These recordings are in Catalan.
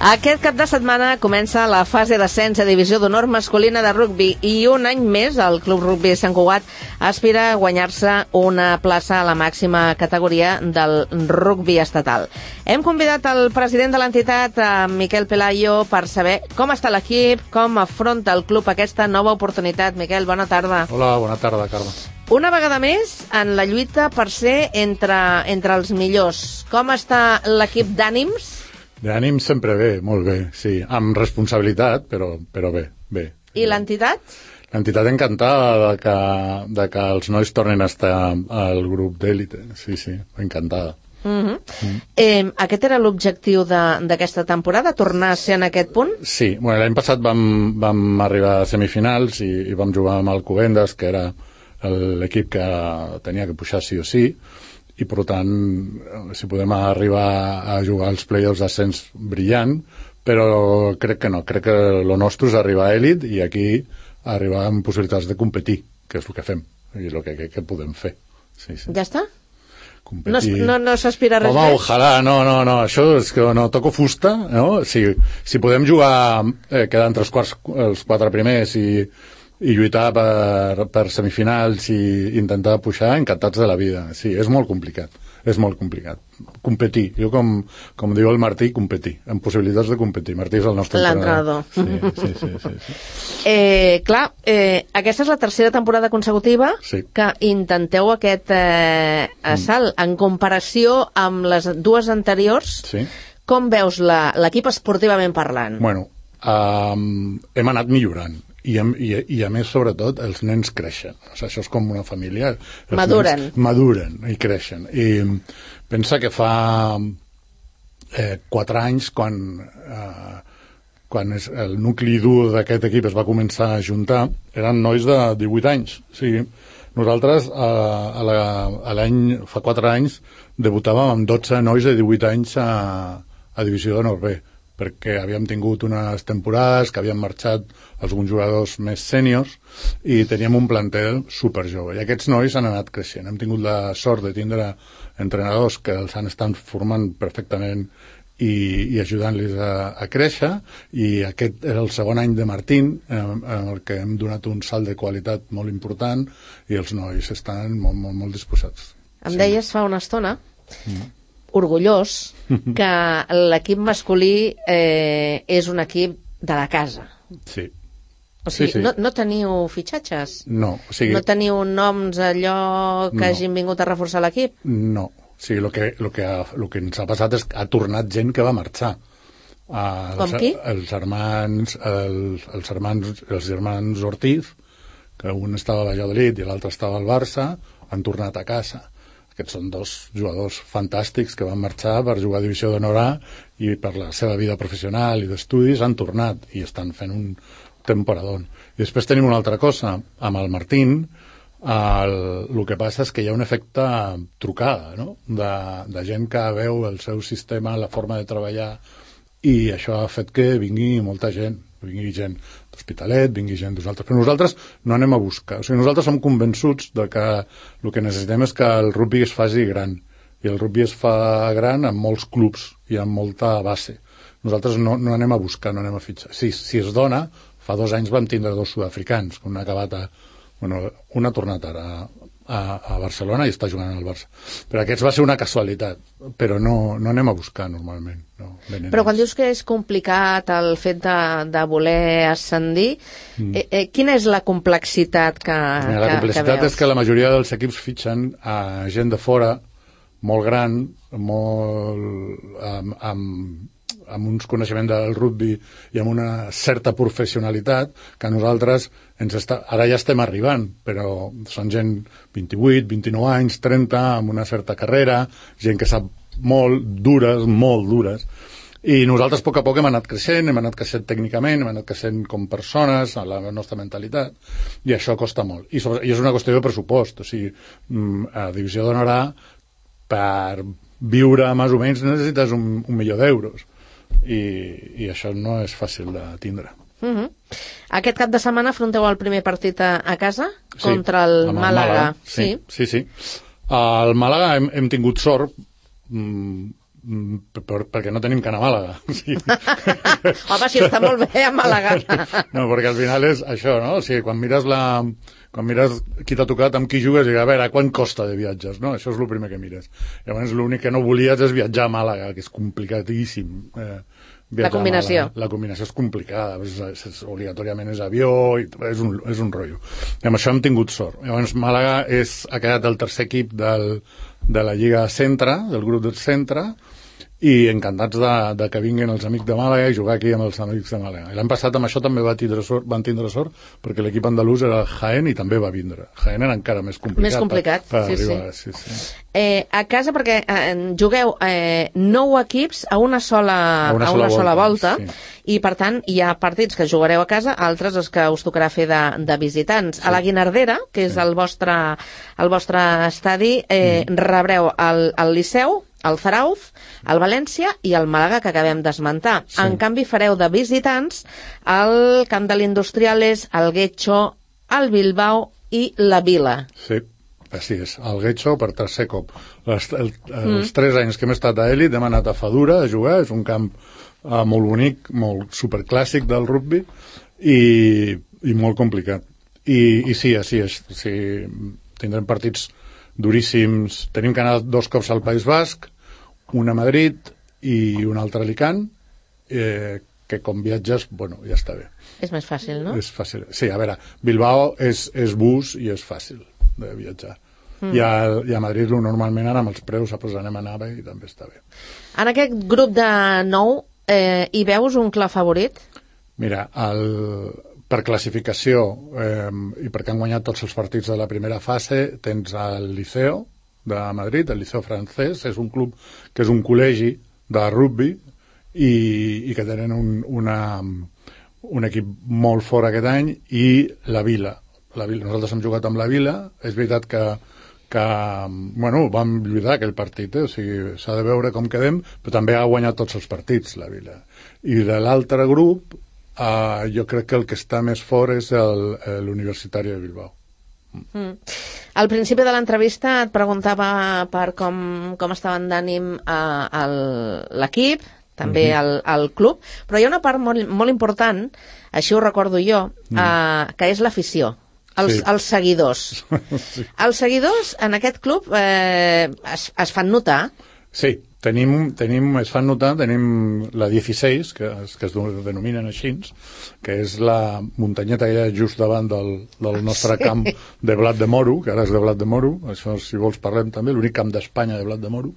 Aquest cap de setmana comença la fase d'ascens a Divisió d'Honor masculina de rugbi i un any més el Club Rugbi Sant Cugat aspira a guanyar-se una plaça a la màxima categoria del rugbi estatal. Hem convidat el president de l'entitat, Miquel Pelayo, per saber com està l'equip, com afronta el club aquesta nova oportunitat. Miquel, bona tarda. Hola, bona tarda, Carme. Una vegada més en la lluita per ser entre els millors. Com està l'equip d'ànims? D'ànims sempre bé, molt bé, sí. Amb responsabilitat, però bé. I l'entitat? L'entitat encantada de que els nois tornin a estar al grup d'èlite. Sí, encantada. Aquest era l'objectiu d'aquesta temporada, tornar a ser en aquest punt? Sí, bueno, l'any passat vam arribar a semifinals i vam jugar amb el Cubendas, que era l'equip que tenia que pujar sí o sí, i per tant, si podem arribar a jugar als play-offs d'ascens brillant, però crec que no, crec que el nostre és arribar a èlit i aquí arribar amb possibilitats de competir, que és el que fem i el que podem fer. Sí. Ja està? Competir. No s'aspira res més? Home, ojalà, no, això és que no toco fusta, no? Si podem jugar, quedar entre els quatre primers i lluitar per semifinals i intentar pujar, encantats de la vida. Sí, és molt complicat. Competir. Jo, com diu el Martí, competir. Amb possibilitats de competir. Martí és el nostre entrenador. Sí. Clar, aquesta és la tercera temporada consecutiva que intenteu aquest assalt. En comparació amb les dues anteriors, com veus l'equip esportivament parlant? Bueno, hem anat millorant. I a més, sobretot, els nens creixen. O sigui, això és com una família. Maduren i creixen. I pensa que fa 4 anys, quan el nucli dur d'aquest equip es va començar a juntar, eren nois de 18 anys. O sigui, nosaltres, fa 4 anys, debutàvem amb 12 nois de 18 anys a Divisió d'Honor B, perquè havíem tingut unes temporades que havien marxat alguns jugadors més sèniors i teníem un plantel superjove. I aquests nois han anat creixent. Hem tingut la sort de tindre entrenadors que els han estat formant perfectament i ajudant-los a créixer, i aquest era el segon any de Martín, en el que hem donat un salt de qualitat molt important i els nois estan molt disposats. Em deies fa una estona orgullós que l'equip masculí és un equip de la casa. Sí. O sigui, no teniu fitxatges? No. O sigui, no teniu noms allò que hagin vingut a reforçar l'equip? No. O sigui, el que ens ha passat és que ha tornat gent que va marxar. Com qui? Els germans Ortiz, que un estava a Valladolid i l'altre estava al Barça, han tornat a casa. Aquests són 2 jugadors fantàstics que van marxar per jugar a Divisió d'Honor A i per la seva vida professional i d'estudis han tornat i estan fent un temporadón. I després tenim una altra cosa. Amb el Martín, el que passa és que hi ha un efecte trucada, no? De gent que veu el seu sistema, la forma de treballar, i això ha fet que vingui molta gent. Vingui gent d'Hospitalet, vingui gent d'altres. Però nosaltres no anem a buscar. O sigui, nosaltres som convençuts de que el que necessitem és que el rugby es faci gran. I el rugby es fa gran amb molts clubs i amb molta base. Nosaltres no anem a buscar, no anem a fitxar. Si es dona, fa 2 anys vam tindre 2 sud-africans, un ha acabat un ha tornat ara a Barcelona i està jugant al Barça. Però aquest va ser una casualitat, però no anem a buscar normalment. No, però quan dius que és complicat el fet de voler ascendir, quina és la complexitat que veus? La complexitat és que la majoria dels equips fitxen a gent de fora, molt gran, amb uns coneixements del rugby i amb una certa professionalitat que nosaltres ara ja estem arribant, però són gent 28, 29 anys, 30, amb una certa carrera, gent que sap molt dures, i nosaltres a poc hem anat creixent tècnicament, hem anat creixent com persones, a la nostra mentalitat, i això costa molt. I és una qüestió de pressupost, o sigui, a Divisió d'Honor A, per viure més o menys necessites $1 milió. I això no és fàcil de tindre. Aquest cap de setmana afronteu el primer partit a casa contra el Màlaga. Sí. Al Màlaga hem tingut sort perquè no tenim que anar a Màlaga. Sí. Home, si està molt bé a Màlaga. No, perquè al final és això, no? O sigui, quan mires qui t'ha tocat, amb qui jugues, i a veure, quant costa de viatges, no? Això és el primer que mires. Llavors, l'únic que no volies és viatjar a Màlaga, que és complicadíssim. La combinació. La combinació és complicada, obligatòriament és avió, és un rotllo. I amb això hem tingut sort. Llavors, Màlaga ha quedat el tercer equip de la Lliga Centre, del grup del Centre, i encantats de que vinguin els amics de Màlaga i jugar aquí amb els amics de Màlaga. L'any passat amb això també van tindre sort perquè l'equip andalús era Jaén i també va vindre. Jaén era encara més complicat. Més complicat, per sí, arribar, sí. A casa, perquè jugueu 9 equips a una sola volta, sí. I per tant hi ha partits que jugareu a casa, altres els que us tocarà fer de visitants. Sí. A la Guinardera, que és el vostre estadi, rebreu el Liceu, el Zarauz, el València i el Màlaga, que acabem d'esmentar. Sí. En canvi, fareu de visitants el Camp de l'Industriales, el Getxo, el Bilbao i la Vila. Sí, així és. El Getxo per tercer cop. Els 3 anys que hem estat a Elit hem anat a Fadura a jugar, és un camp molt bonic, molt superclàssic del rugby i molt complicat. I sí, així és. Sí, tindrem partits duríssims. Tenim que anar 2 cops al País Basc, un a Madrid i un altre a Alicant, que com viatges, bueno, ja està bé. És més fàcil, no? És fàcil. Sí, a veure, Bilbao és bus i és fàcil de viatjar. I a Madrid normalment ara amb els preus pues anem a Nava i també està bé. En aquest grup de 9 hi veus un clar favorit? Mira, per classificació i perquè han guanyat tots els partits de la primera fase, tens el Liceo de Madrid, el Liceo francès, és un club que és un col·legi de rugby i que tenen un equip molt fort aquest any, i la Vila. Nosaltres hem jugat amb la Vila, és veritat que bueno, vam lluitar aquell partit, o sigui, s'ha de veure com quedem, però també ha guanyat tots els partits, la Vila. I de l'altre grup, jo crec que el que està més fort és l'Universitari de Bilbao. Al principi de l'entrevista et preguntava per com estaven d'ànim l'equip, també el club, però hi ha una part molt important, així ho recordo jo, que és l'afició. Els seguidors. Sí. Els seguidors en aquest club es fan notar? Sí, es fan notar, tenim la 16, que es denominen així, que és la muntanyeta que hi ha just davant del nostre camp de blat de moro, que ara és de blat de moro, això si vols parlem també, l'únic camp d'Espanya de blat de moro,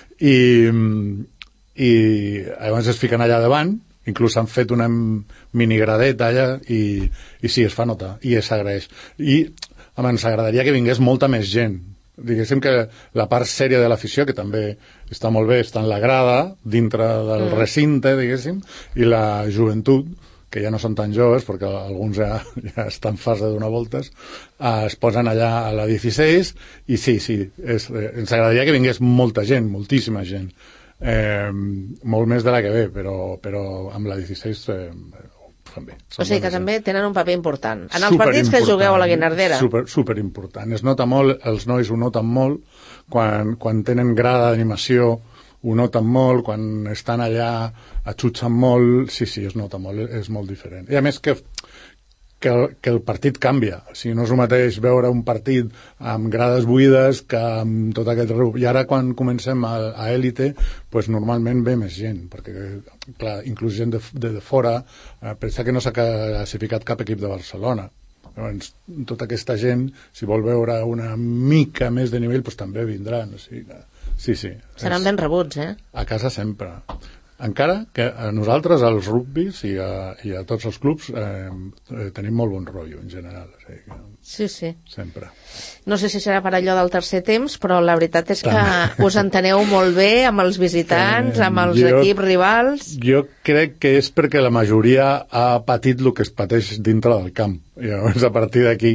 i llavors es fiquen allà davant, inclús han fet una minigradeta allà i sí, es fa notar i s'agraeix. I ens agradaria que vingués molta més gent. Diguéssim que la part sèria de l'afició, que també està molt bé, està en la grada, dintre del recinte, diguéssim, i la joventut, que ja no són tan joves, perquè alguns ja estan en fase de donar voltes, es posen allà a la 16, i sí, ens agradaria que vingués molta gent, moltíssima gent. Molt més de la que ve, però amb la 16 també. O sigui que també tenen un paper important. En els partits que jugueu a la Guinardera. Superimportant. Es nota molt, els nois ho noten molt, quan tenen grada d'animació ho noten molt, quan estan allà atxutxen molt, sí, es nota molt, és molt diferent. I a més que el partit canvia. O sigui, no és el mateix veure un partit amb grades buides que amb tot aquest grup. I ara, quan comencem a Élite, pues, normalment ve més gent, perquè, clar, inclús gent de fora, pensa que no s'ha classificat cap equip de Barcelona. Llavors, tota aquesta gent, si vol veure una mica més de nivell, pues, també vindran. O sigui, sí. Seran ben rebuts, A casa sempre. Encara que a nosaltres, als rugbis i a tots els clubs, tenim molt bon rotllo, en general. Sí. Sempre. No sé si serà per allò del tercer temps, però la veritat és que us enteneu molt bé amb els visitants, amb els equips rivals. Jo crec que és perquè la majoria ha patit el que es pateix dintre del camp. I llavors, a partir d'aquí,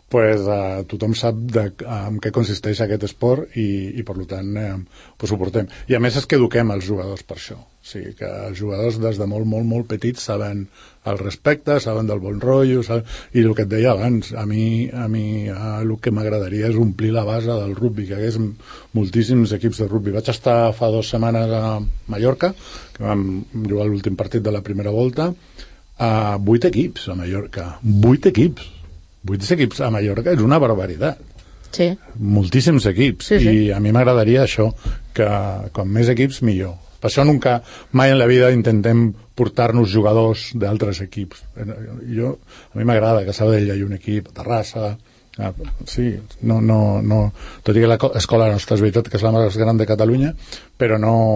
tothom sap en què consisteix aquest esport i per tant ho portem. I a més és que eduquem els jugadors per això. O sigui que els jugadors des de molt, molt, molt petits saben el respecte, saben del bon rotllo, i el que et deia abans, a mi el que m'agradaria és omplir la base del rugby, que hi hagués moltíssims equips de rugby. Vaig estar fa 2 setmanes a Mallorca, que vam jugar l'últim partit de la primera volta, 8 equips a Mallorca, 8 equips a Mallorca és una barbaritat. Sí. Moltíssims equips. Sí. I a mi m'agradaria això, que com més equips millor. Per això mai en la vida intentem portar-nos jugadors d'altres equips. A mi m'agrada que a Sabadell hi ha un equip, a Terrassa, sí, no, tot i que l'escola nostra és veritat que és la més gran de Catalunya, però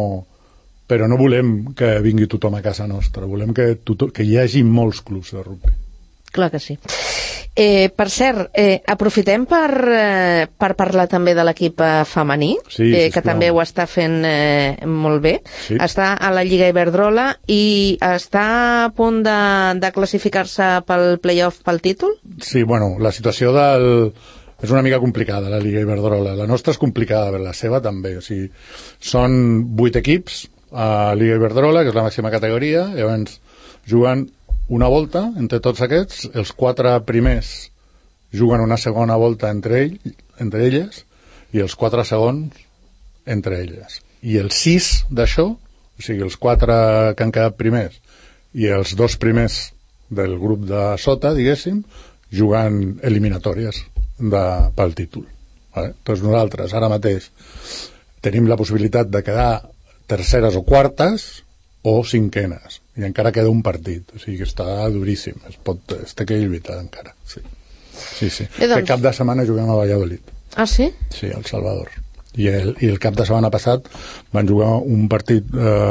no volem que vingui tothom a casa nostra, volem que hi hagi molts clubs de rugby. Clar que sí. Per cert, aprofitem per parlar també de l'equip femení, que també ho està fent molt bé. Sí. Està a la Lliga Iberdrola i està a punt de classificar-se pel play-off pel títol? Sí, bueno, la situació és una mica complicada, la Lliga Iberdrola. La nostra és complicada, però la seva també. O sigui, són 8 equips a la Lliga Iberdrola, que és la màxima categoria, llavors juguen una volta entre tots aquests, els 4 primers juguen una segona volta entre elles i els 4 segons entre elles. I els 6 d'això, o sigui, els 4 que han quedat primers i els 2 primers del grup de sota, diguéssim, juguen eliminatòries pel títol. Vale? Doncs nosaltres, ara mateix, tenim la possibilitat de quedar terceres o quartes o cinquenes, i encara queda un partit, o sigui que està duríssim, es té que lluitar encara, sí. Aquest cap de setmana juguem a Valladolid. Ah, sí? Sí, al Salvador. I el cap de setmana passat van jugar un partit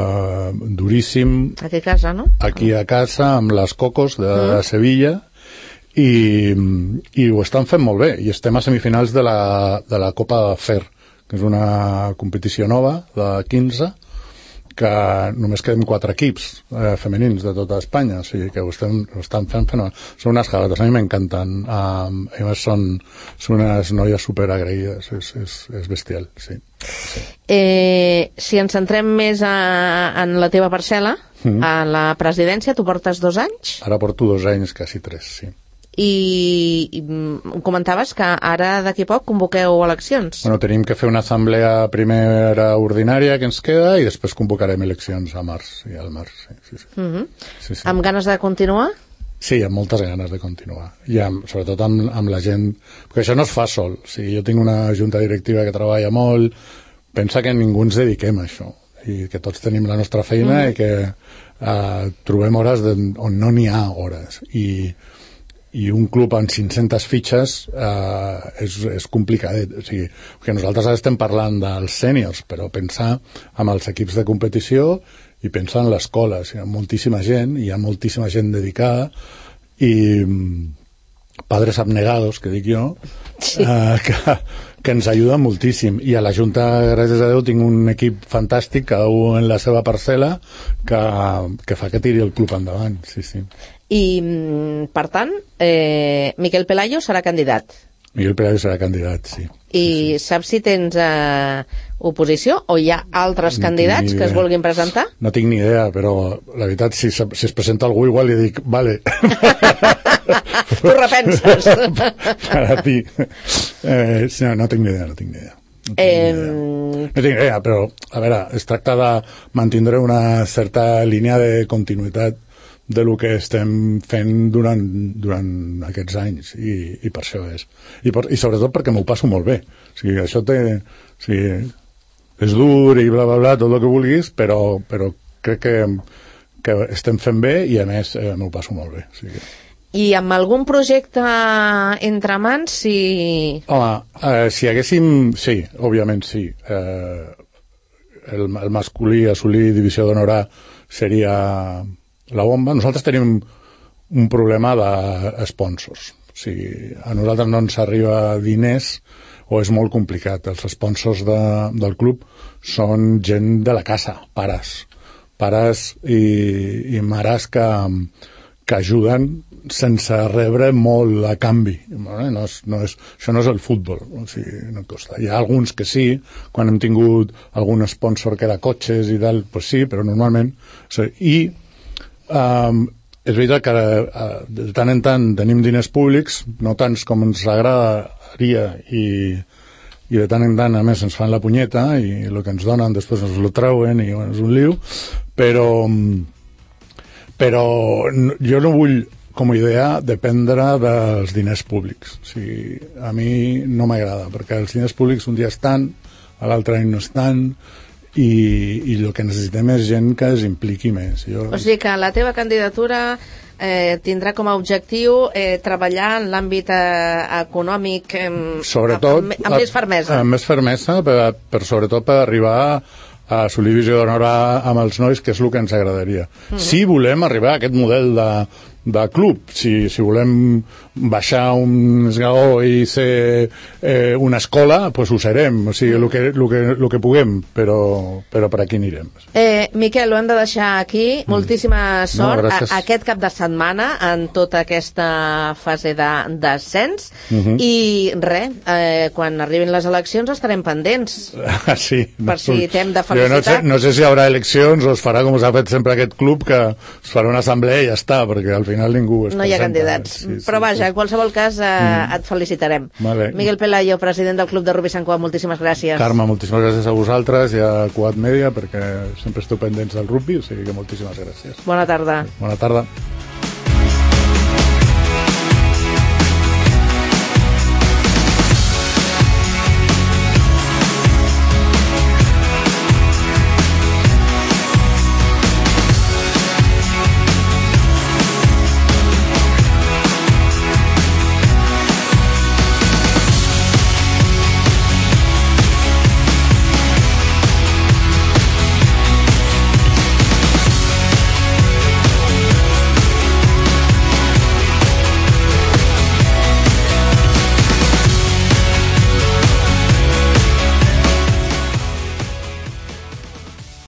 duríssim aquí a casa, no? Aquí a casa, amb les Cocos de Sevilla, i ho estan fent molt bé, i estem a semifinals de la Copa FER, que és una competició nova de 15, que només quedem 4 equips femenins de tota Espanya, o sigui que ho estan fent fenomenal. Són unes galetes, a mi m'encanten, a més són unes noies superagraïdes, és bestial, sí. Si ens centrem més en la teva parcel·la, a la presidència, tu portes 2 anys? Ara porto 2 anys, quasi 3, sí. I comentaves que ara d'aquí poc convoqueu eleccions. Bueno, tenim que fer una assemblea primera ordinària que ens queda i després convocarem eleccions al març, sí. Sí. Amb ganes de continuar? Sí, amb moltes ganes de continuar. I sobretot amb la gent, perquè això no es fa sol. O sigui, jo tinc una junta directiva que treballa molt, pensa que ningú ens dediquem a això i que tots tenim la nostra feina i que trobem hores on no n'hi ha hores, i un club amb 500 fitxes és complicadet. O sigui, que nosaltres ara estem parlant dels sèniors, però pensar en els equips de competició i pensar en l'escola. O sigui, hi ha moltíssima gent dedicada i padres abnegados, que dic jo, sí. que ens ajuden moltíssim. I a la Junta, gràcies a Déu, tinc un equip fantàstic, cada un en la seva parcel·la, que fa que tiri el club endavant. Sí. I, per tant, Miquel Pelayo serà candidat. Miquel Pelayo serà candidat, sí. I saps si tens oposició o hi ha altres candidats que es vulguin presentar? No tinc ni idea, però la veritat, si es presenta algú, igual li dic, vale. Tu repenses. Per a ti. No tinc ni idea. No tinc ni idea, però, a veure, es tracta de mantenir una certa línia de continuïtat de lo que estem fent durant aquests anys, i per això és. I sobretot perquè m'ho passo molt bé. O sigui, això és dur i bla, bla, bla, tot el que vulguis, però crec que estem fent bé i, a més, m'ho passo molt bé. O sigui. I amb algun projecte entre mans, si... Home, si haguéssim... Sí, òbviament sí. El masculí assolir divisió d'honor seria la bomba. Nosaltres tenim un problema de sponsors. O sigui, a nosaltres no ens arriba diners o és molt complicat. Els sponsors del club són gent de la casa, pares i mares que ajuden sense rebre molt a canvi. Això no és el futbol, o sigui, no costa. Hi ha alguns que sí, quan hem tingut algun sponsor que era cotxes i tal, pues sí, però normalment... I és veritat que de tant en tant tenim diners públics, no tants com ens agradaria, i de tant en tant, a més, ens fan la punyeta, i el que ens donen després ens lo treuen, i bueno, és un liu, però jo no vull, com a idea, dependre dels diners públics. O sigui, a mi no m'agrada, perquè els diners públics un dia estan, a l'altre any no estan, i el que necessitem és gent que es impliqui més. O sigui que la teva candidatura tindrà com a objectiu treballar en l'àmbit econòmic sobretot, amb més fermesa. Amb més fermesa, sobretot per arribar a assolir visió d'honor amb els nois, que és el que ens agradaria. Si volem arribar a aquest model de club, si volem baixar un esglaó i ser una escola, doncs ho serem, o sigui, el que puguem, però per aquí anirem. Miquel, ho hem de deixar aquí. Moltíssima sort aquest cap de setmana en tota aquesta fase de descens, i res, quan arribin les eleccions estarem pendents. Sí. Per si t'hem de felicitar. No sé si hi haurà eleccions o es farà com s'ha fet sempre aquest club, que es farà una assemblea i ja està, perquè al final ningú es presenta. No hi ha candidats. Però vaja, en qualsevol cas et felicitarem. Vale. Miguel Pelayo, president del Club de Rugbi Sant Cugat, moltíssimes gràcies. Carme, moltíssimes gràcies a vosaltres i a Cugat Mèdia, perquè sempre esteu pendents del rugbi, o sigui que moltíssimes gràcies. Bona tarda. Bona tarda.